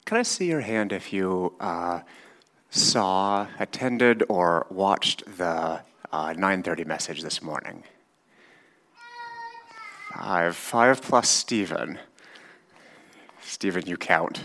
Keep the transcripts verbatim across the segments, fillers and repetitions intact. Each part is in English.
Can I see your hand if you uh, saw, attended, or watched the uh, nine thirty message this morning? Five. Five plus Stephen. Stephen, you count.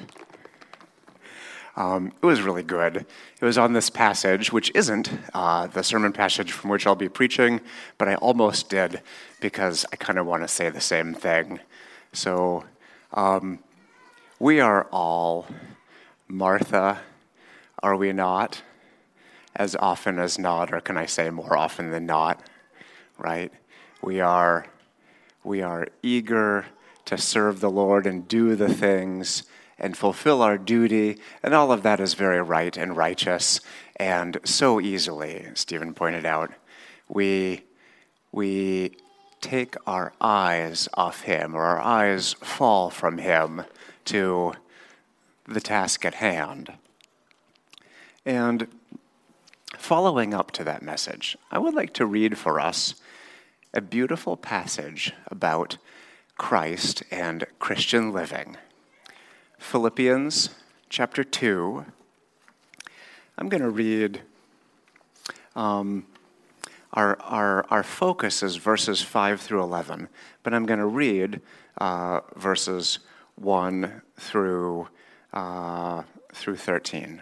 Um, it was really good. It was on this passage, which isn't uh, the sermon passage from which I'll be preaching, but I almost did because I kind of want to say the same thing. So um, we are all Martha, are we not? As often as not, or can I say more often than not, right? We are, we are eager to serve the Lord and do the things and fulfill our duty, and all of that is very right and righteous, and so easily, Stephen pointed out, we we take our eyes off him, or our eyes fall from him to the task at hand. And following up to that message, I would like to read for us a beautiful passage about Christ and Christian living. Philippians chapter two. I'm going to read, um, our, our, our focus is verses five through eleven, but I'm going to read uh, verses one through, uh, through thirteen.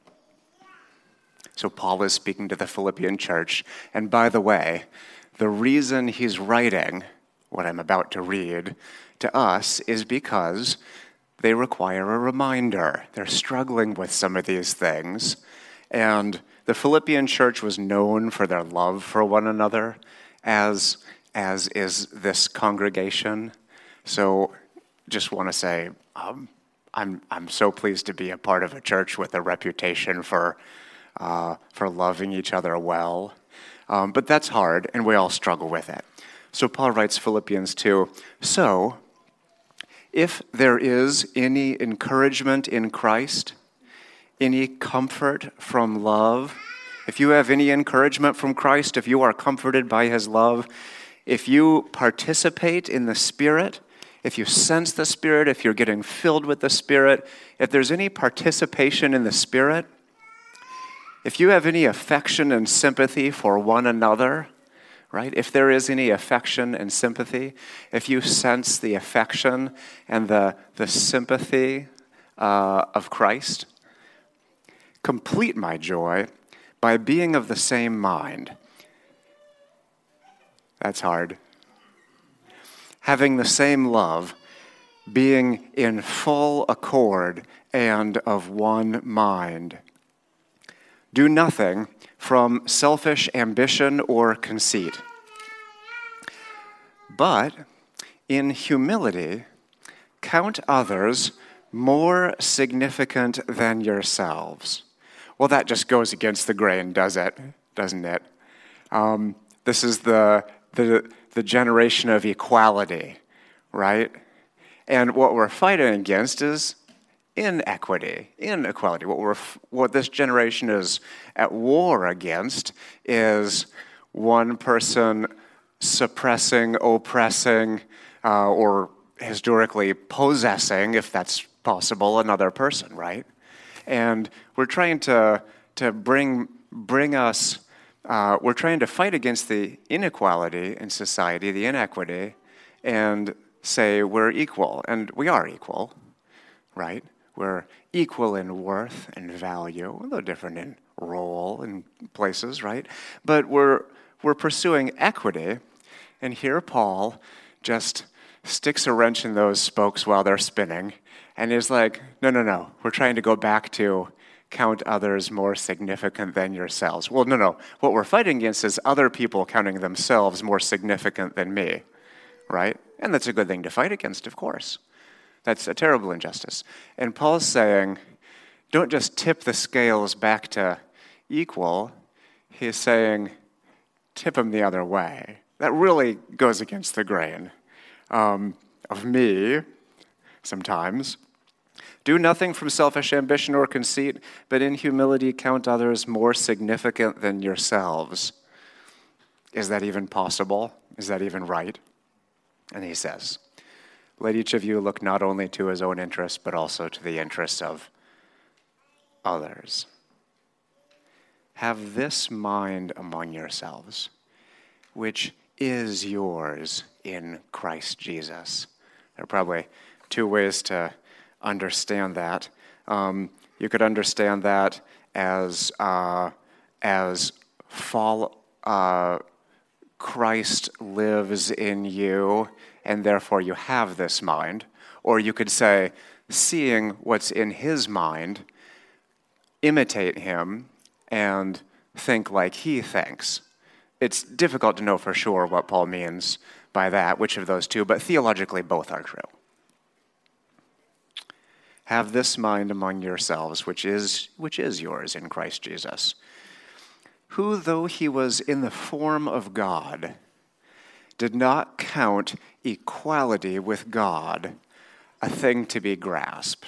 So Paul is speaking to the Philippian church, and by the way, the reason he's writing what I'm about to read to us is because they require a reminder. They're struggling with some of these things. And the Philippian church was known for their love for one another, as, as is this congregation. So just want to say, um, I'm, I'm so pleased to be a part of a church with a reputation for, uh, for loving each other well. Um, but that's hard, and we all struggle with it. So Paul writes Philippians two, so if there is any encouragement in Christ, any comfort from love, if you have any encouragement from Christ, if you are comforted by his love, if you participate in the Spirit, if you sense the Spirit, if you're getting filled with the Spirit, if there's any participation in the Spirit, if you have any affection and sympathy for one another, right? If there is any affection and sympathy, if you sense the affection and the, the sympathy uh, of Christ, complete my joy by being of the same mind. That's hard. Having the same love, being in full accord and of one mind. Do nothing from selfish ambition or conceit, but in humility count others more significant than yourselves. Well, that just goes against the grain, does it? Doesn't it? Um, this is the, the the generation of equality, right? And what we're fighting against is inequity, inequality. What we're, what this generation is at war against is one person suppressing, oppressing, uh, or historically possessing, if that's possible, another person, right? And we're trying to to bring bring us. Uh, we're trying to fight against the inequality in society, the inequity, and say we're equal, and we are equal, right? We're equal in worth and value, a little different in role and places, right? But we're we're pursuing equity, and here Paul just sticks a wrench in those spokes while they're spinning, and is like, no, no, no, we're trying to go back to count others more significant than yourselves. Well, no, no, what we're fighting against is other people counting themselves more significant than me, right? And that's a good thing to fight against, of course. That's a terrible injustice. And Paul's saying, don't just tip the scales back to equal. He's saying, tip them the other way. That really goes against the grain um, of me sometimes. Do nothing from selfish ambition or conceit, but in humility count others more significant than yourselves. Is that even possible? Is that even right? And he says, Let each of you look not only to his own interests, but also to the interests of others. Have this mind among yourselves, which is yours in Christ Jesus. There are probably two ways to understand that. Um, you could understand that as uh, as fall. Uh, Christ lives in you, and therefore you have this mind. Or you could say, seeing what's in his mind, imitate him and think like he thinks. It's difficult to know for sure what Paul means by that, which of those two, but theologically both are true. Have this mind among yourselves, which is which is yours in Christ Jesus, who, though he was in the form of God, did not count equality with God a thing to be grasped.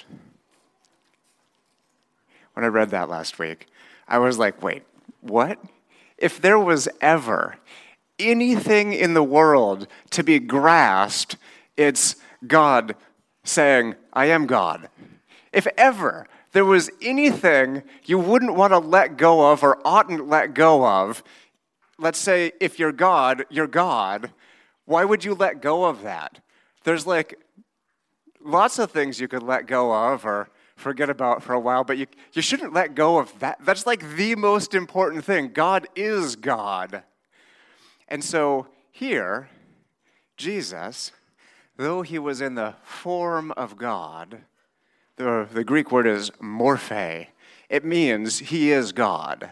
When I read that last week, I was like, wait, what? If there was ever anything in the world to be grasped, it's God saying, I am God. If ever there was anything you wouldn't want to let go of or oughtn't let go of, let's say if you're God, you're God, why would you let go of that? There's like lots of things you could let go of or forget about for a while, but you, you shouldn't let go of that. That's like the most important thing. God is God. And so here, Jesus, though he was in the form of God, The, the Greek word is morphe. It means he is God.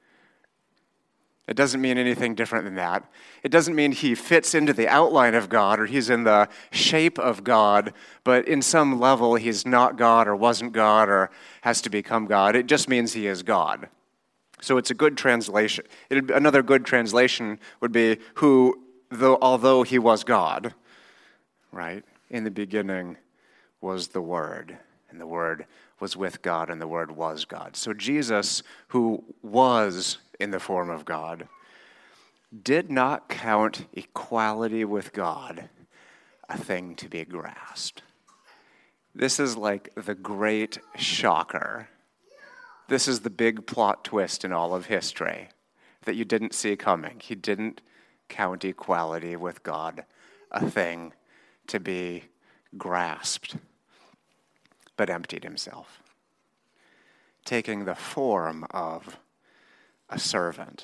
It doesn't mean anything different than that. It doesn't mean he fits into the outline of God or he's in the shape of God, but in some level he's not God or wasn't God or has to become God. It just means he is God. So it's a good translation. It'd, another good translation would be who, though, although he was God, right? In the beginning was the Word. And the Word was with God, and the Word was God. So Jesus, who was in the form of God, did not count equality with God a thing to be grasped. This is like the great shocker. This is the big plot twist in all of history that you didn't see coming. He didn't count equality with God a thing to be grasped, but emptied himself, taking the form of a servant.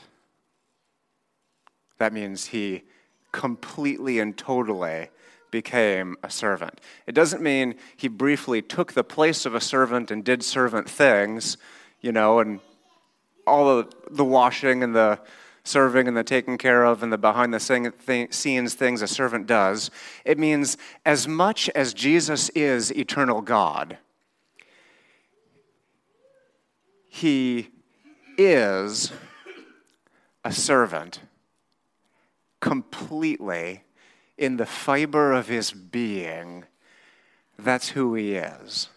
That means he completely and totally became a servant. It doesn't mean he briefly took the place of a servant and did servant things, you know, and all of the washing and the serving and the taking care of and the behind-the-scenes things a servant does. It means as much as Jesus is eternal God, he is a servant completely in the fiber of his being. That's who he is.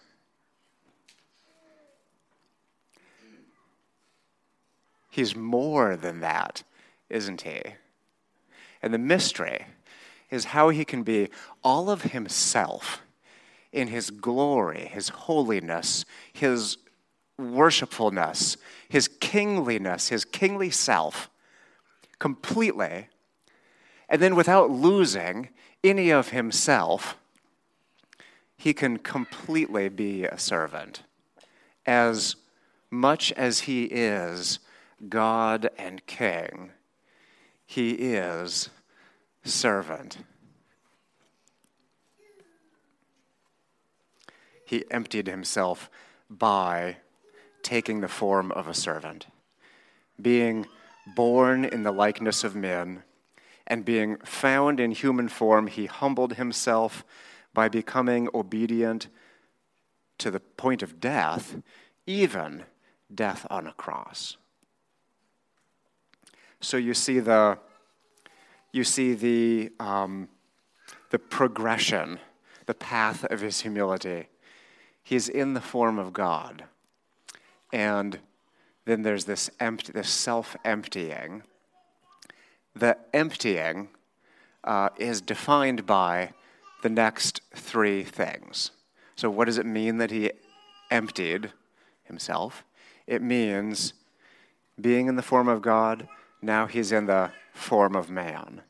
He's more than that, isn't he? And the mystery is how he can be all of himself in his glory, his holiness, his worshipfulness, his kingliness, his kingly self, completely, and then without losing any of himself, he can completely be a servant. As much as he is God and King, he is servant. He emptied himself by taking the form of a servant, being born in the likeness of men, and being found in human form, he humbled himself by becoming obedient to the point of death, even death on a cross. So you see the you see the um, the progression, the path of his humility. He's in the form of God, and then there's this empty, this self-emptying. The emptying uh, is defined by the next three things. So what does it mean that he emptied himself? It means being in the form of God, now he's in the form of man.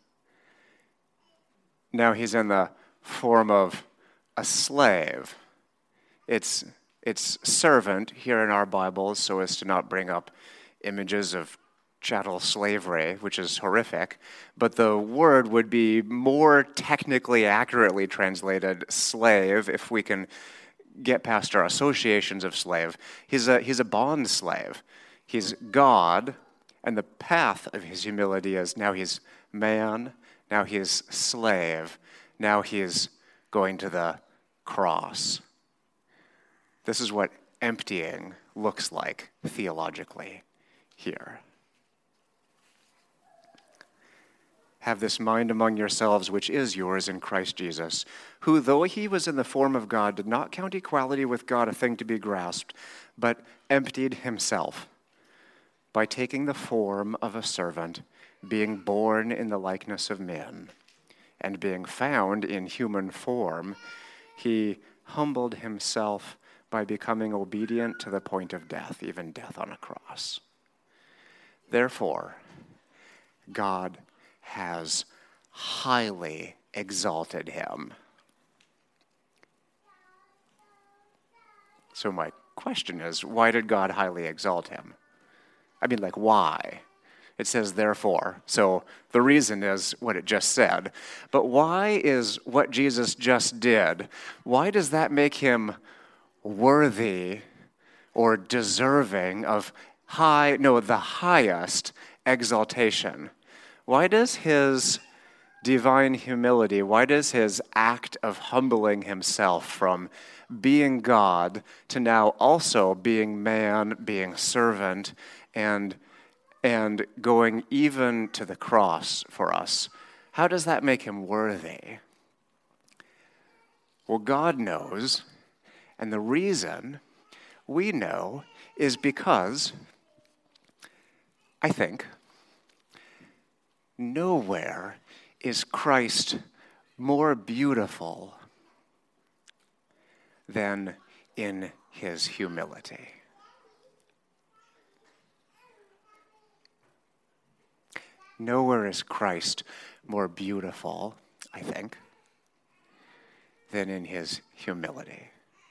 Now he's in the form of a slave. It's, it's servant here in our Bibles so as to not bring up images of chattel slavery, which is horrific, but the word would be more technically accurately translated slave if we can get past our associations of slave. He's a, he's a bond slave. He's God, and the path of his humility is now he's man, now he is slave, now he is going to the cross. This is what emptying looks like theologically here. Have this mind among yourselves, which is yours in Christ Jesus, who, though he was in the form of God, did not count equality with God a thing to be grasped, but emptied himself by taking the form of a servant, being born in the likeness of men, and being found in human form, he humbled himself by becoming obedient to the point of death, even death on a cross. Therefore, God has highly exalted him. So my question is, why did God highly exalt him? I mean, like, why? It says, therefore. So the reason is what it just said. But why is what Jesus just did, why does that make him worthy or deserving of high, no, the highest exaltation? Why does his divine humility, why does his act of humbling himself from being God to now also being man, being servant, and, and going even to the cross for us, how does that make him worthy? Well, God knows, and the reason we know is because, I think, nowhere is Christ more beautiful than in his humility. Nowhere is Christ more beautiful, I think, than in his humility.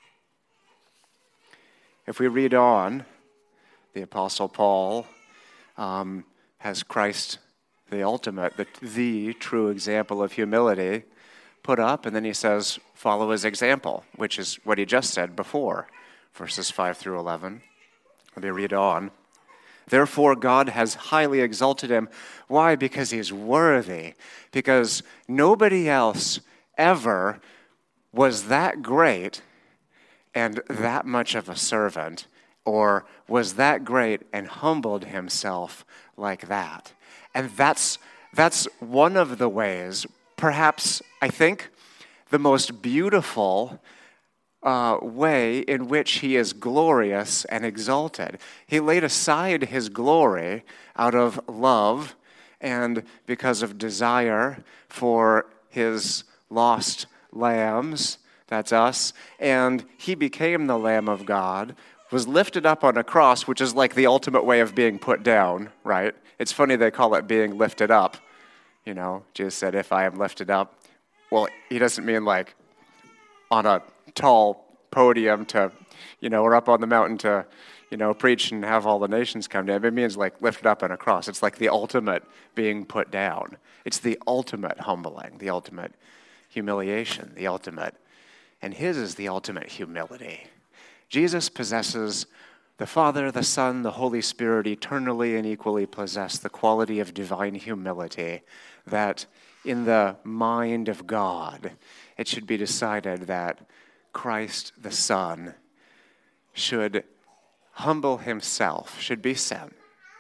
If we read on, the Apostle Paul um, has Christ, the ultimate, the, the true example of humility, put up, and then he says, follow his example, which is what he just said before, verses five through eleven. Let me read on. Therefore, God has highly exalted him. Why? Because he's worthy. Because nobody else ever was that great and that much of a servant, or was that great and humbled himself like that. And that's that's one of the ways, perhaps, I think, the most beautiful uh, way in which he is glorious and exalted. He laid aside his glory out of love and because of desire for his lost lambs, that's us, and he became the Lamb of God, was lifted up on a cross, which is like the ultimate way of being put down, right? It's funny they call it being lifted up. You know, Jesus said, if I am lifted up. Well, he doesn't mean like on a tall podium to, you know, or up on the mountain to, you know, preach and have all the nations come to him. It means like lifted up on a cross. It's like the ultimate being put down. It's the ultimate humbling, the ultimate humiliation, the ultimate, and his is the ultimate humility. Jesus possesses the Father, the Son, the Holy Spirit eternally and equally possess the quality of divine humility that in the mind of God, it should be decided that Christ the Son should humble himself, should be sent.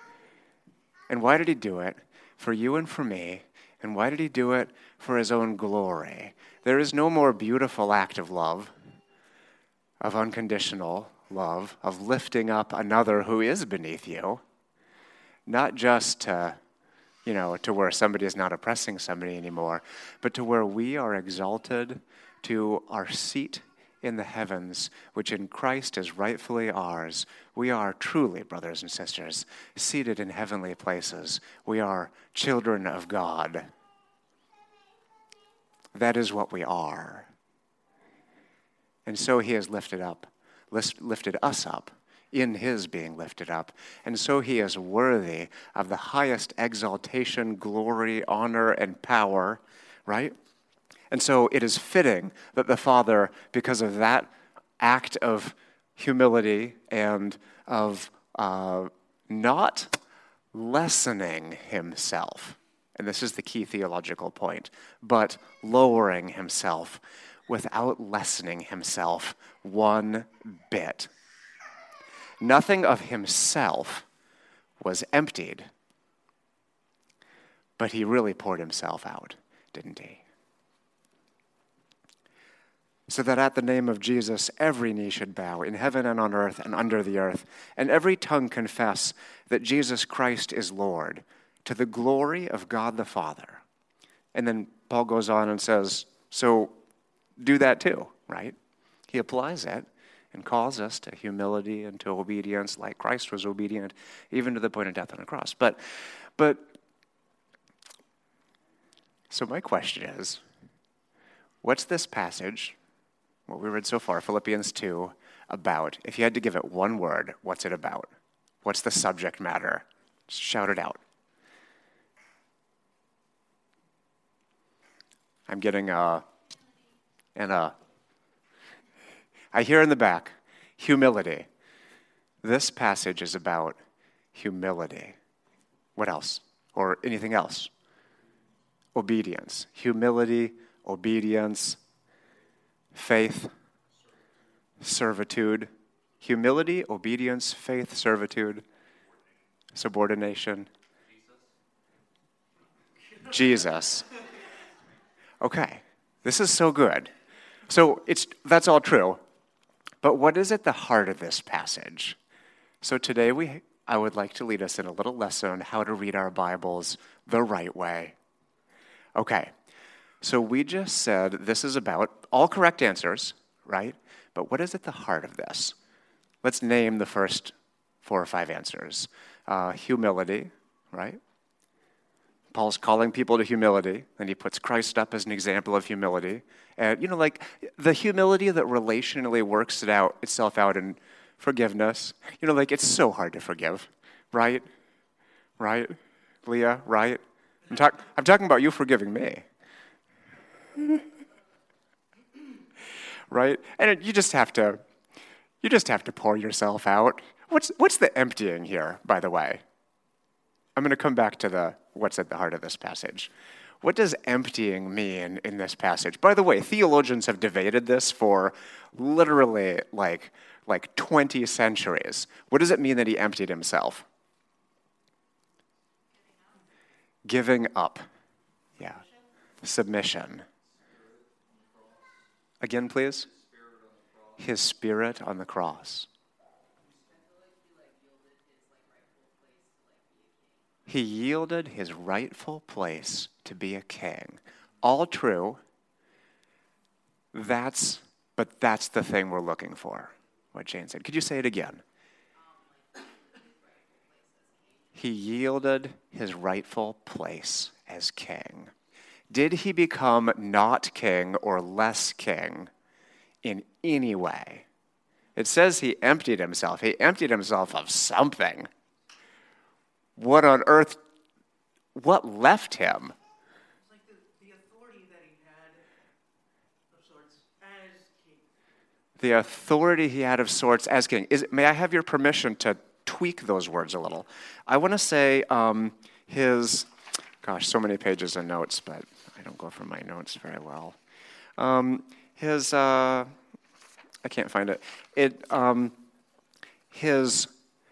And why did he do it? For you and for me. And why did he do it? For his own glory. There is no more beautiful act of love, of unconditional love, of lifting up another who is beneath you, not just to, you know, to where somebody is not oppressing somebody anymore, but to where we are exalted to our seat in the heavens, which in Christ is rightfully ours. We are truly, brothers and sisters, seated in heavenly places. We are children of God. That is what we are. And so he has lifted up, lifted us up in his being lifted up. And so he is worthy of the highest exaltation, glory, honor, and power, right? And so it is fitting that the Father, because of that act of humility and of uh, not lessening himself, and this is the key theological point, but lowering himself without lessening himself one bit. Nothing of himself was emptied, but he really poured himself out, didn't he? So that at the name of Jesus, every knee should bow in heaven and on earth and under the earth, and every tongue confess that Jesus Christ is Lord, to the glory of God the Father. And then Paul goes on and says, so do that too, right? He applies it and calls us to humility and to obedience like Christ was obedient, even to the point of death on a cross. But, but, so my question is, what's this passage, what we read so far, Philippians two, about? If you had to give it one word, what's it about? What's the subject matter? Just shout it out. I'm getting a, and a, I hear in the back, humility. This passage is about humility. What else? Or anything else? Obedience. Humility, obedience, faith, servitude. Humility, obedience, faith, servitude, subordination. Jesus. Okay, this is so good. So it's that's all true. But what is at the heart of this passage? So today we I would like to lead us in a little lesson on how to read our Bibles the right way. Okay, so we just said this is about all correct answers, right? But what is at the heart of this? Let's name the first four or five answers. Uh, humility, right? Paul's calling people to humility, and he puts Christ up as an example of humility. And, you know, like the humility that relationally works it out itself out in forgiveness. You know, like it's so hard to forgive, right? Right? Leah, right? I'm, talk- I'm talking about you forgiving me. Right? And you just have to, you just have to pour yourself out. What's what's the emptying here, by the way? I'm going to come back to the what's at the heart of this passage. What does emptying mean in this passage? By the way, theologians have debated this for literally like, like twenty centuries. What does it mean that he emptied himself? Giving up. Yeah. Submission. Again, please. His spirit on the cross. He yielded his rightful place to be a king. All true. That's, but that's the thing we're looking for, what Jane said. Could you say it again? He yielded his rightful place as king. Did he become not king or less king in any way? It says he emptied himself. He emptied himself of something. What on earth, what left him? It's like the, the authority that he had of sorts as king. The authority he had of sorts as king. Is, may I have your permission to tweak those words a little? I want to say um, his, gosh, so many pages of notes, but I don't go from my notes very well. Um, his, uh, I can't find it. It, um, his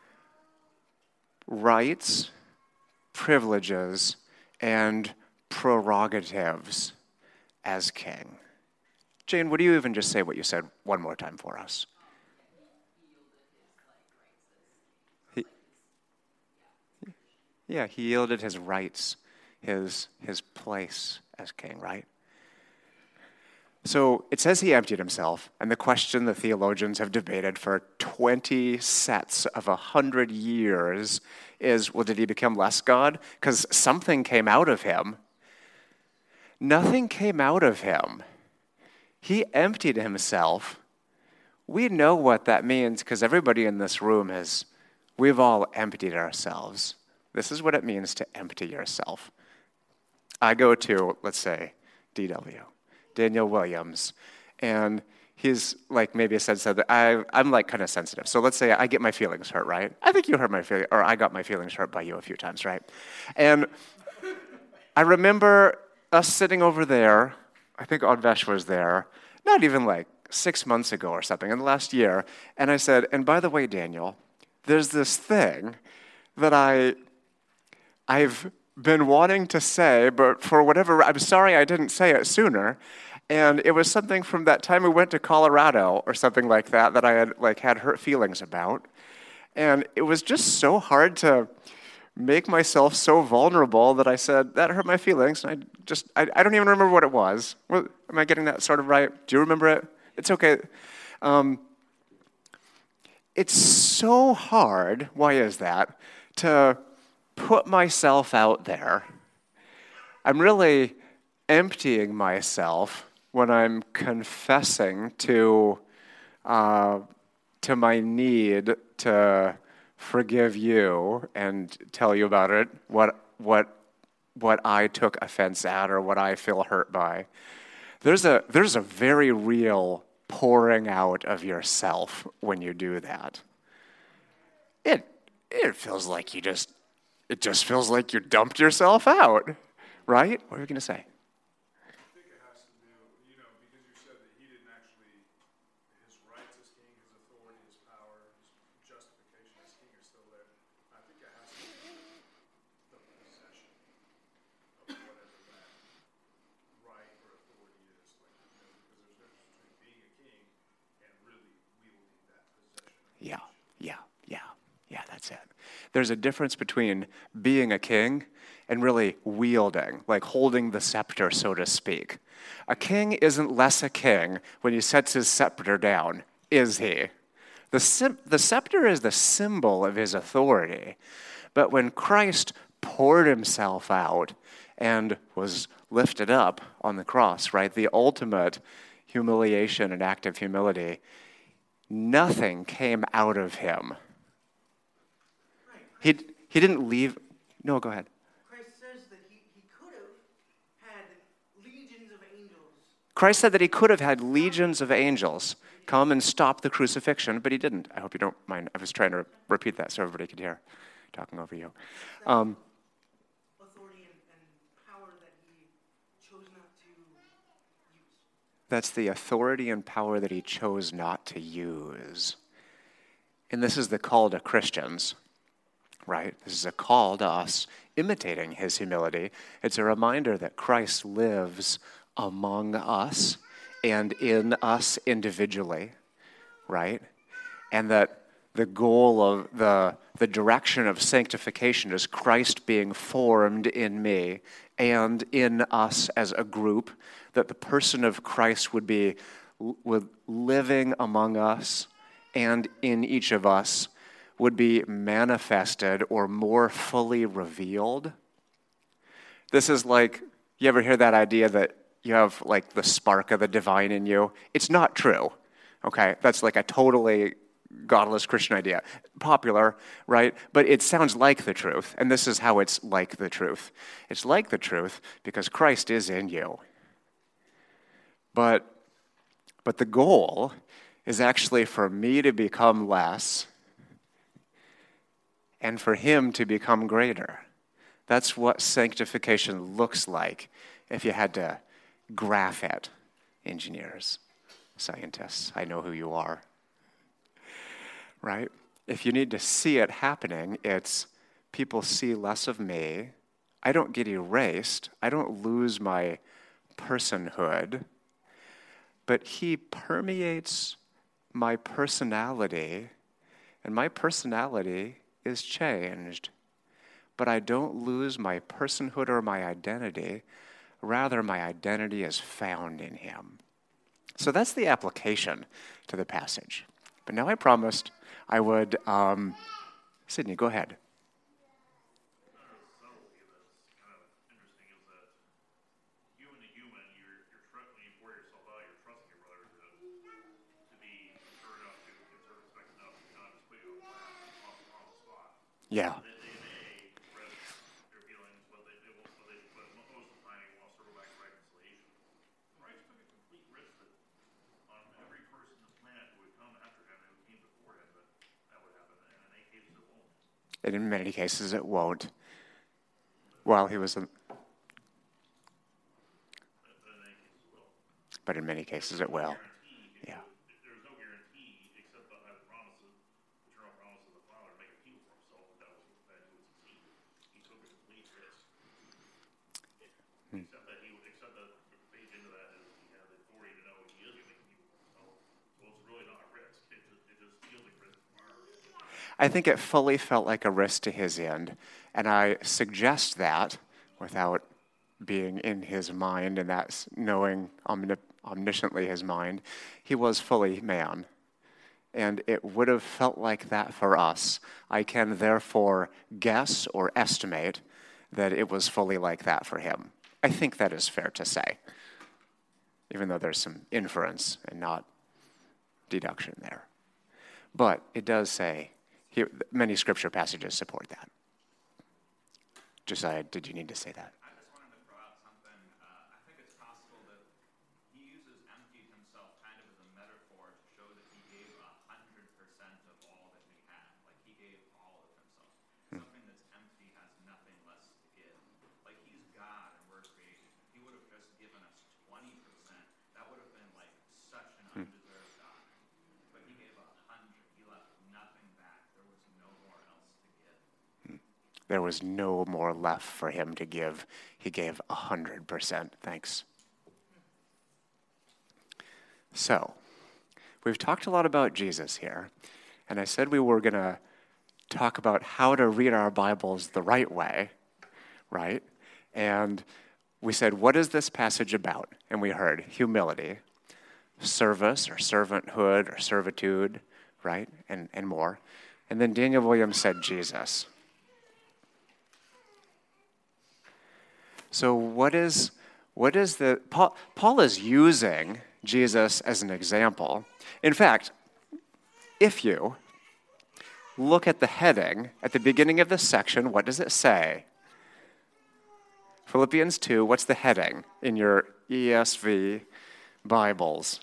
rights, privileges, and prerogatives as king. Jane, would you even just say what you said one more time for us? He, yeah, he yielded his rights his, his place as king, right? So it says he emptied himself, and the question the theologians have debated for twenty sets of one hundred years is, well, did he become less God? Because something came out of him. Nothing came out of him. He emptied himself. We know what that means because everybody in this room has, we've all emptied ourselves. This is what it means to empty yourself. I go to, let's say, D W, Daniel Williams, and he's like maybe said said that I I'm like kind of sensitive. So let's say I get my feelings hurt, right? I think you hurt my feelings, or I got my feelings hurt by you a few times, right? And I remember us sitting over there. I think Odvesh was there, not even like six months ago or something, in the last year. And I said, and by the way, Daniel, there's this thing that I I've been wanting to say, but for whatever, I'm sorry I didn't say it sooner. And it was something from that time we went to Colorado or something like that that I had like had hurt feelings about. And it was just so hard to make myself so vulnerable that I said, that hurt my feelings. And I just, I, I don't even remember what it was. Well, am I getting that sort of right? Do you remember it? It's okay. Um, it's so hard, why is that, to put myself out there. I'm really emptying myself when I'm confessing to uh, to my need to forgive you and tell you about it, what what what I took offense at or what I feel hurt by. There's a there's a very real pouring out of yourself when you do that. It it feels like you just It just feels like you dumped yourself out, right? What are you going to say? I think it has to do, you know, because you said that he didn't actually, his rights as king, his authority, his power, his justification as king are still there. I think it has to do with the possession of whatever that right or authority is. Like, you know, because there's a difference between being a king and really wielding that possession. Yeah, yeah, yeah, yeah, that's it. There's a difference between being a king and really wielding, like holding the scepter, so to speak. A king isn't less a king when he sets his scepter down, is he? The, sim- the scepter is the symbol of his authority. But when Christ poured himself out and was lifted up on the cross, right, the ultimate humiliation and act of humility, nothing came out of him. He he didn't leave. No, go ahead. Christ says that he, he could have had legions of angels. Christ said that he could have had legions of angels come and stop the crucifixion, but he didn't. I hope you don't mind. I was trying to repeat that so everybody could hear, talking over you. Um, authority and, and power that he chose not to use. that's the authority and power that he chose not to use. And this is the call to Christians. Right? This is a call to us imitating his humility. It's a reminder that Christ lives among us and in us individually, right? And that the goal of the, the direction of sanctification is Christ being formed in me and in us as a group, that the person of Christ would be would living among us and in each of us, would be manifested or more fully revealed. This is like, you ever hear that idea that you have like the spark of the divine in you? It's not true, okay? That's like a totally godless Christian idea. Popular, right? But it sounds like the truth, and this is how it's like the truth. It's like the truth because Christ is in you. But, but the goal is actually for me to become less and for him to become greater. That's what sanctification looks like if you had to graph it. Engineers, scientists, I know who you are. Right? If you need to see it happening, it's people see less of me. I don't get erased. I don't lose my personhood. But he permeates my personality, and my personality is changed. but I don't lose my personhood or my identity. Rather, my identity is found in him. So that's the application to the passage. But now I promised I would, um, Sydney, go ahead. Yeah. And in many cases it won't. While he was in, but in many cases it will. Yeah. There's no guarantee except by the promises, eternal promises of the Father, to make a people for himself that was that he would succeed. He took a complete risk. Hmm. Except that he would except that the page into that is he had the authority to know he is going to make a people for himself. So it's really not a risk. It just it just feels like risk from our I think it fully felt like a risk to his end, and I suggest that without being in his mind and that's knowing omni- omnisciently his mind, he was fully man. And it would have felt like that for us. I can therefore guess or estimate that it was fully like that for him. I think that is fair to say, even though there's some inference and not deduction there. But it does say, here, many scripture passages support that. Josiah, did you need to say that? I just wanted to throw out something. Uh, I think it's possible that he uses emptied himself kind of as a metaphor to show that he gave a hundred percent of all that he had. Like he gave all of himself. Hmm. Something that's empty has nothing less to give. Like he's God and we're creation. If he would have just given us twenty percent, that would have been like such an undeserved honor. But he gave a hundred. He left nothing back. There was no more else to give. There was no more left for him to give. He gave one hundred percent. Thanks. So, we've talked a lot about Jesus here, and I said we were going to talk about how to read our Bibles the right way, right? And we said, what is this passage about? And we heard humility, service or servanthood or servitude, right? And, and more. And then Daniel Williams said Jesus. So what is what is the Paul, Paul is using Jesus as an example. In fact, if you look at the heading at the beginning of this section, what does it say? Philippians two, what's the heading in your E S V Bibles?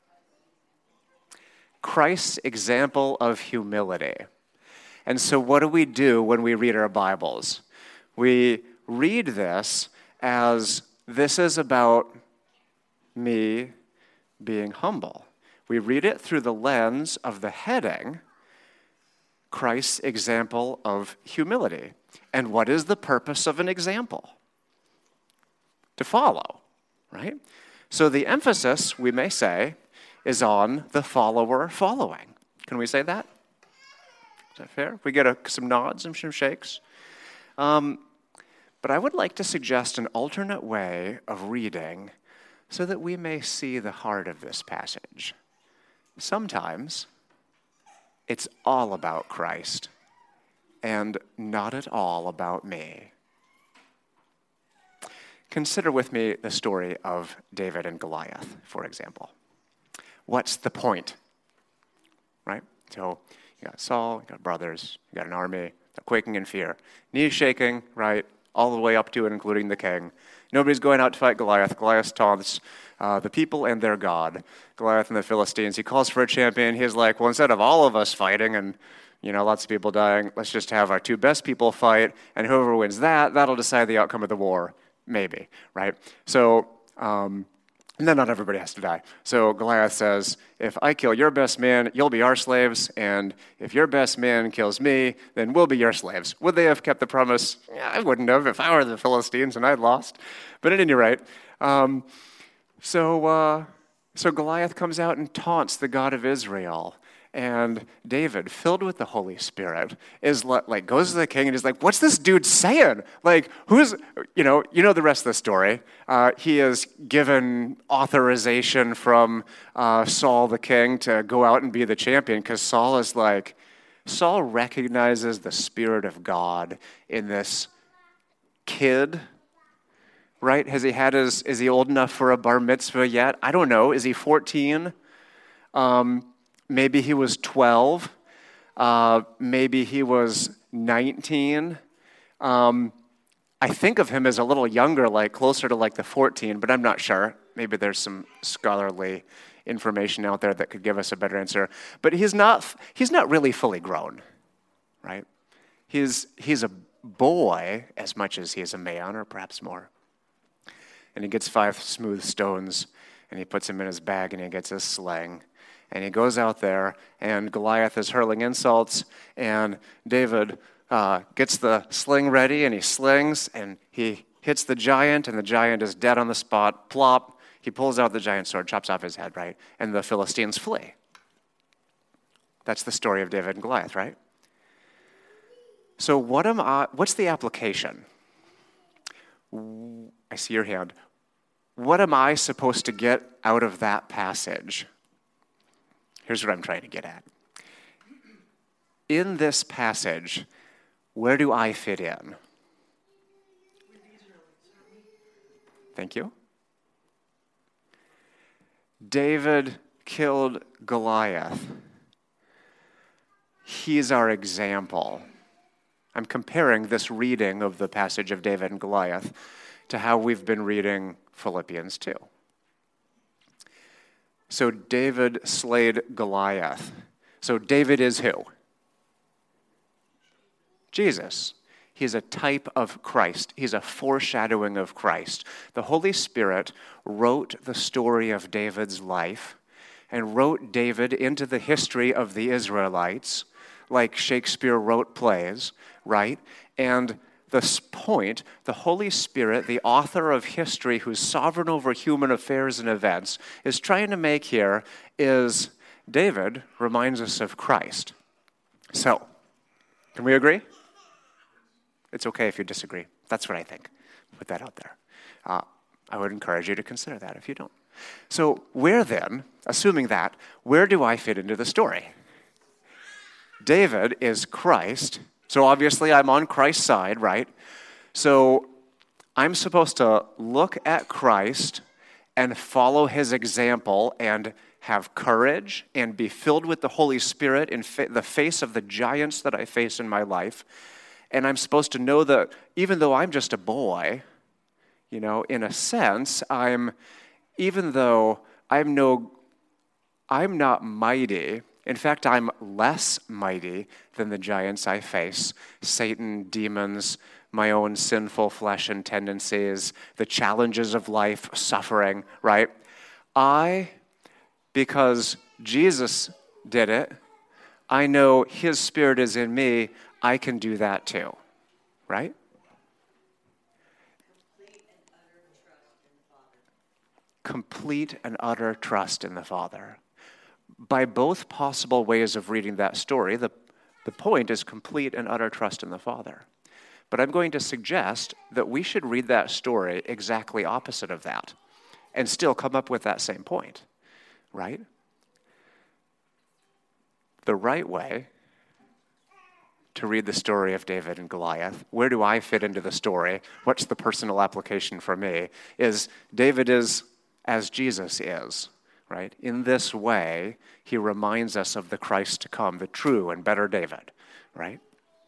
Christ's example of humility. And so what do we do when we read our Bibles? We read this as this is about me being humble. We read it through the lens of the heading, Christ's example of humility. And what is the purpose of an example? To follow, right? So the emphasis, we may say, is on the follower following. Can we say that? Is that fair? We get a, some nods and some shakes. Um, But I would like to suggest an alternate way of reading so that we may see the heart of this passage. Sometimes it's all about Christ and not at all about me. Consider with me the story of David and Goliath, for example. What's the point? Right? So you got Saul, you got brothers, you got an army, they're quaking in fear, knees shaking, right? All the way up to and including the king. Nobody's going out to fight Goliath. Goliath taunts uh, the people and their God. Goliath and the Philistines. He calls for a champion. He's like, well, instead of all of us fighting and, you know, lots of people dying, let's just have our two best people fight, and whoever wins that, that'll decide the outcome of the war. Maybe, right? So, um, and then not everybody has to die. So Goliath says, if I kill your best man, you'll be our slaves, and if your best man kills me, then we'll be your slaves. Would they have kept the promise? Yeah, I wouldn't have if I were the Philistines and I'd lost. But at any rate, um, so, uh, so Goliath comes out and taunts the God of Israel, And David, filled with the Holy Spirit, is like goes to the king and is like, "What's this dude saying? Like, who's you know you know the rest of the story? Uh, he is given authorization from uh, Saul the king to go out and be the champion because Saul is like, Saul recognizes the Spirit of God in this kid." Right? Has he had his, is he old enough for a bar mitzvah yet? I don't know. Is he fourteen? Um, maybe he was twelve. Uh, maybe he was nineteen. Um, I think of him as a little younger, like closer to like the fourteen, but I'm not sure. Maybe there's some scholarly information out there that could give us a better answer. But he's not, he's not really fully grown, right? He's, he's a boy as much as he is a man, or perhaps more. And he gets five smooth stones, and he puts them in his bag, and he gets his sling. And he goes out there, and Goliath is hurling insults, and David uh, gets the sling ready, and he slings, and he hits the giant, and the giant is dead on the spot. Plop. He pulls out the giant sword, chops off his head, right? And the Philistines flee. That's the story of David and Goliath, right? So what am I, what's the application? I see your hand. What am I supposed to get out of that passage? Here's what I'm trying to get at. In this passage, where do I fit in? Thank you. David killed Goliath. He's our example. I'm comparing this reading of the passage of David and Goliath to how we've been reading Philippians two. So David slayed Goliath. So David is who? Jesus. He's a type of Christ. He's a foreshadowing of Christ. The Holy Spirit wrote the story of David's life and wrote David into the history of the Israelites, like Shakespeare wrote plays, right? And this point, the Holy Spirit, the author of history who's sovereign over human affairs and events, is trying to make here is David reminds us of Christ. So, can we agree? It's okay if you disagree. That's what I think. Put that out there. Uh, I would encourage you to consider that if you don't. So where then, assuming that, where do I fit into the story? David is Christ. So obviously I'm on Christ's side, right? So I'm supposed to look at Christ and follow his example and have courage and be filled with the Holy Spirit in fa- the face of the giants that I face in my life. And I'm supposed to know that even though I'm just a boy, you know, in a sense, I'm, even though I'm no, I'm not mighty. In fact, I'm less mighty than the giants I face. Satan, demons, my own sinful flesh and tendencies, the challenges of life, suffering, right? I, because Jesus did it, I know his Spirit is in me, I can do that too, right? Complete and utter trust in the Father. By both possible ways of reading that story, the, the point is complete and utter trust in the Father. But I'm going to suggest that we should read that story exactly opposite of that and still come up with that same point, right? The right way to read the story of David and Goliath, where do I fit into the story? What's the personal application for me? Is David is as Jesus is, right? In this way, he reminds us of the Christ to come, the true and better David, right?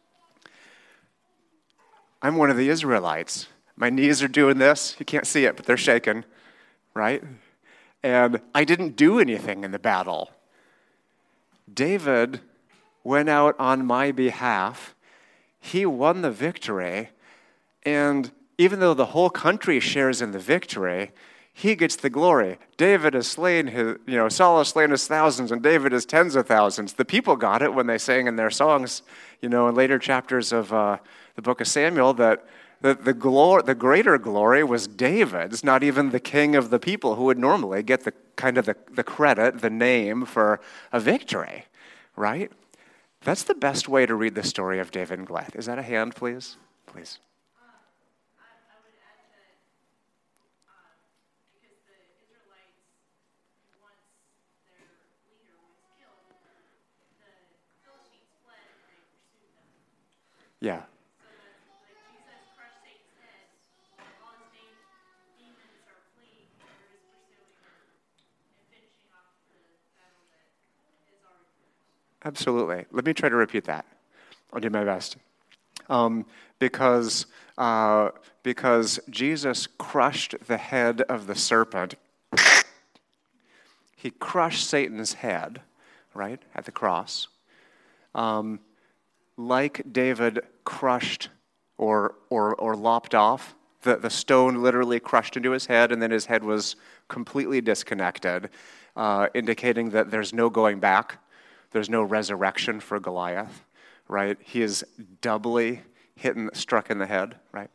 I'm one of the Israelites. My knees are doing this. You can't see it, but they're shaking, right? And I didn't do anything in the battle. David went out on my behalf. He won the victory. And even though the whole country shares in the victory, he gets the glory. David has slain his, you know, Saul has slain his thousands, and David has tens of thousands. The people got it when they sang in their songs, you know, in later chapters of uh, the book of Samuel, that the, the, glor- the greater glory was David's, not even the king of the people who would normally get the kind of the, the credit, the name for a victory, right? That's the best way to read the story of David and Goliath. Is that a hand, please? Please. Yeah. So that, like, Jesus crushed Satan's head, while all his de- demons are fleeing, or is pursuing and finishing off the battle that is already won. Absolutely. Let me try to repeat that. I'll do my best. Um, because, uh, because Jesus crushed the head of the serpent. He crushed Satan's head, right, at the cross. Um, like David crushed or, or, or lopped off, the, the stone literally crushed into his head, and then his head was completely disconnected, uh, indicating that there's no going back. There's no resurrection for Goliath, right? He is doubly hit and struck in the head, right?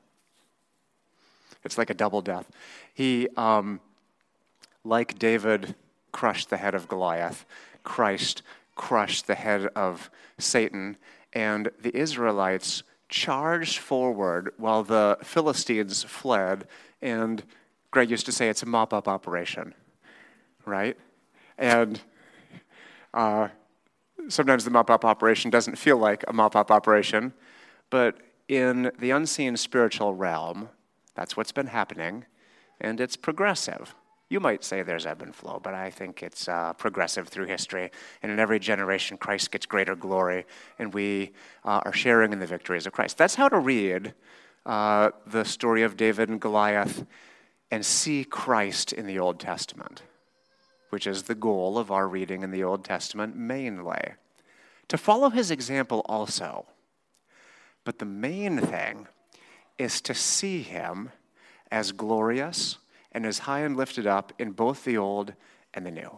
It's like a double death. He, um, like David crushed the head of Goliath, Christ crushed the head of Satan, and the Israelites charged forward while the Philistines fled, and Greg used to say it's a mop-up operation, right? And uh, sometimes the mop-up operation doesn't feel like a mop-up operation, but in the unseen spiritual realm, that's what's been happening, and it's progressive. You might say there's ebb and flow, but I think it's uh, progressive through history. And in every generation, Christ gets greater glory, and we uh, are sharing in the victories of Christ. That's how to read uh, the story of David and Goliath and see Christ in the Old Testament, which is the goal of our reading in the Old Testament mainly. To follow his example also. But the main thing is to see him as glorious and as high and lifted up in both the Old and the New.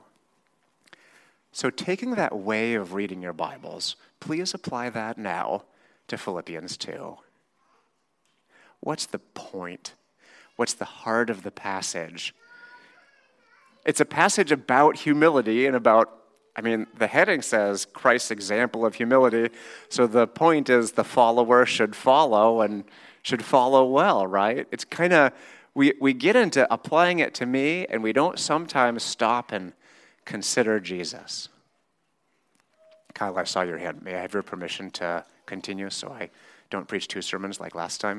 So taking that way of reading your Bibles, please apply that now to Philippians two. What's the point? What's the heart of the passage? It's a passage about humility and about, I mean, the heading says Christ's example of humility, so the point is the follower should follow and should follow well, right? It's kind of, we, we get into applying it to me, and we don't sometimes stop and consider Jesus. Kyle, I saw your hand. May I have your permission to continue so I don't preach two sermons like last time?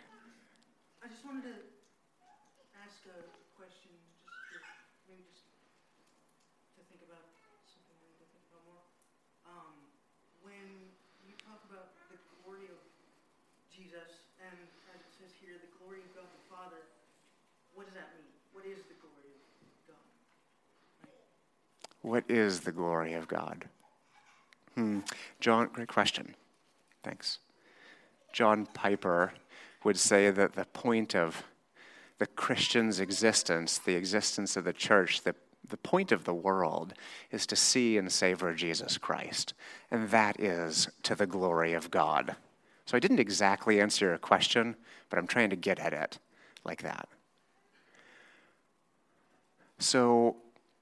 I just wanted to ask a question, just to, maybe just to think about something I need to think about more. Um, when you talk about the glory of Jesus, and as it says here, the glory of God the Father, what does that mean? What is the glory of God? Right? What is the glory of God? Hmm. John, great question. Thanks. John Piper would say that the point of the Christian's existence, the existence of the church, the, the point of the world is to see and savor Jesus Christ. And that is to the glory of God. So I didn't exactly answer your question, but I'm trying to get at it like that. So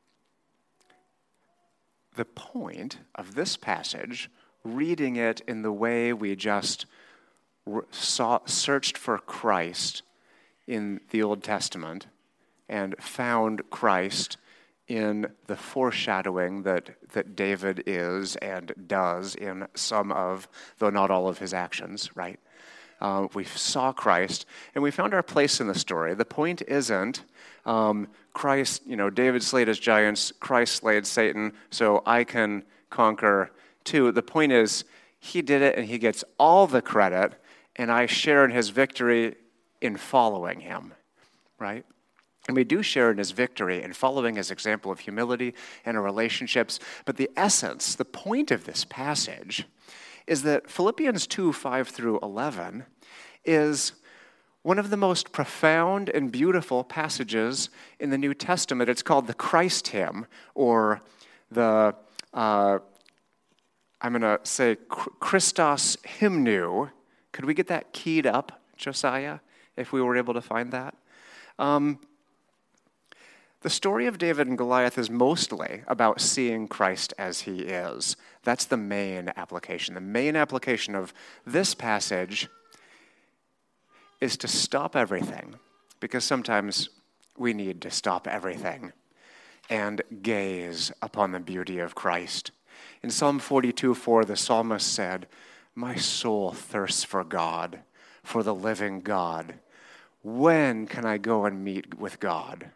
the point of this passage, reading it in the way we just saw, searched for Christ in the Old Testament and found Christ in the foreshadowing that, that David is and does in some of, though not all of his actions, right? Uh, we saw Christ, and we found our place in the story. The point isn't um, Christ, you know, David slayed his giants, Christ slayed Satan, so I can conquer too. The point is, he did it, and he gets all the credit, and I share in his victory in following him, right? And we do share in his victory in following his example of humility and our relationships. But the essence, the point of this passage is that Philippians two, five through eleven is one of the most profound and beautiful passages in the New Testament. It's called the Christ hymn, or the, uh, I'm going to say Christos hymnou. Could we get that keyed up, Josiah, if we were able to find that? Um, The story of David and Goliath is mostly about seeing Christ as he is. That's the main application. The main application of this passage is to stop everything, because sometimes we need to stop everything and gaze upon the beauty of Christ. In Psalm forty-two four, the psalmist said, "My soul thirsts for God, for the living God. When can I go and meet with God?"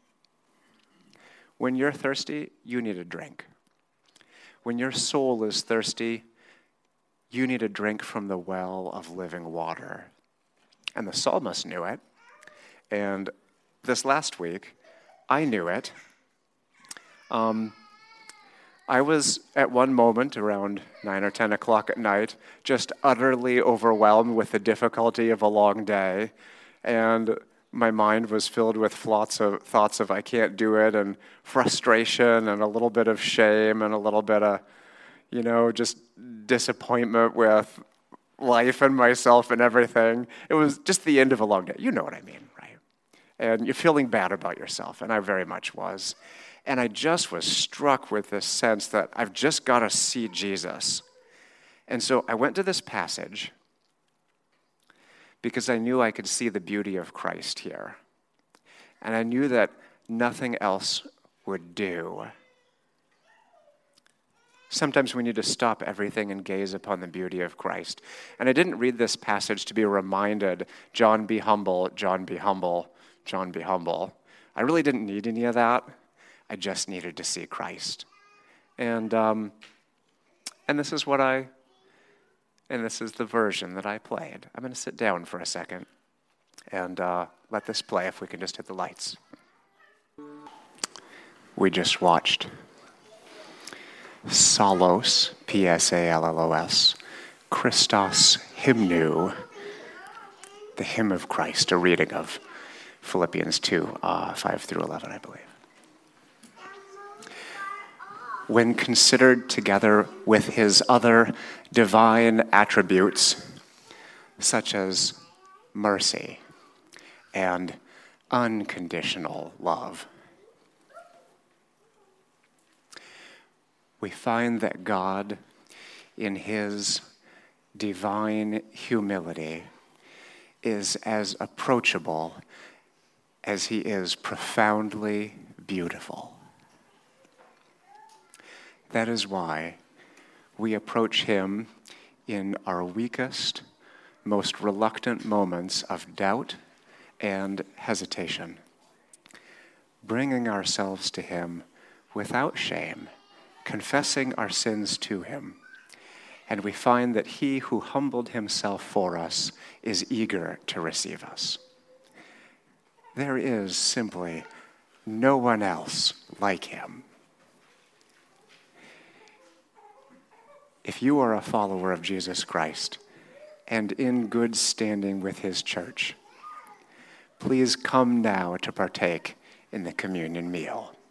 When you're thirsty, you need a drink. When your soul is thirsty, you need a drink from the well of living water. And the psalmist knew it. And this last week, I knew it. Um, I was at one moment around nine or ten o'clock at night, just utterly overwhelmed with the difficulty of a long day. And my mind was filled with thoughts of, thoughts of I can't do it, and frustration, and a little bit of shame, and a little bit of, you know, just disappointment with life and myself and everything. It was just the end of a long day. You know what I mean, right? And you're feeling bad about yourself, and I very much was. And I just was struck with this sense that I've just got to see Jesus. And so I went to this passage because I knew I could see the beauty of Christ here. And I knew that nothing else would do. Sometimes we need to stop everything and gaze upon the beauty of Christ. And I didn't read this passage to be reminded, John, be humble, John, be humble, John, be humble. I really didn't need any of that. I just needed to see Christ. And um, and this is what I, and this is the version that I played. I'm going to sit down for a second and uh, let this play, if we can just hit the lights. We just watched Psallos, P S A L L O S, Christos Hymnou, the hymn of Christ, a reading of Philippians two, uh, five through eleven, I believe. When considered together with his other divine attributes, such as mercy and unconditional love, we find that God, in his divine humility, is as approachable as he is profoundly beautiful. That is why we approach him in our weakest, most reluctant moments of doubt and hesitation, bringing ourselves to him without shame, confessing our sins to him. And we find that he who humbled himself for us is eager to receive us. There is simply no one else like him. If you are a follower of Jesus Christ and in good standing with his church, please come now to partake in the communion meal.